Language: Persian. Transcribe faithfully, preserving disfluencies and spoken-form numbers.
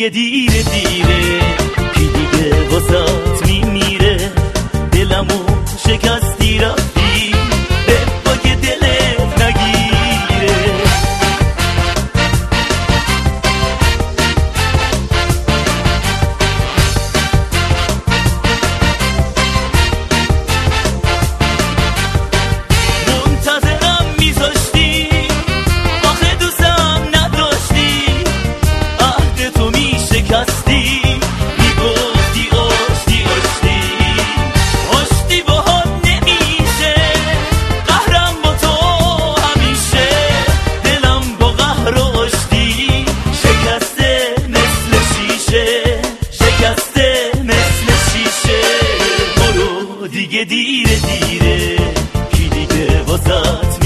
دیگه دیره دیره، کی دیگه واسات میمیره، دلمو شکستی رفتی به پاک دلت نگیره. منتظرم میذاشتی آخه دوستم نداشتی، عهد تو میشکستی، میگفتی آشتی آشتی آشتی باهات نمیشه، قهرم با تو همیشه، دلم با قهر و آشتی شکسته مثل شیشه، شکسته مثل شیشه. برو دیگه دیره دیره، کی دیگه واسات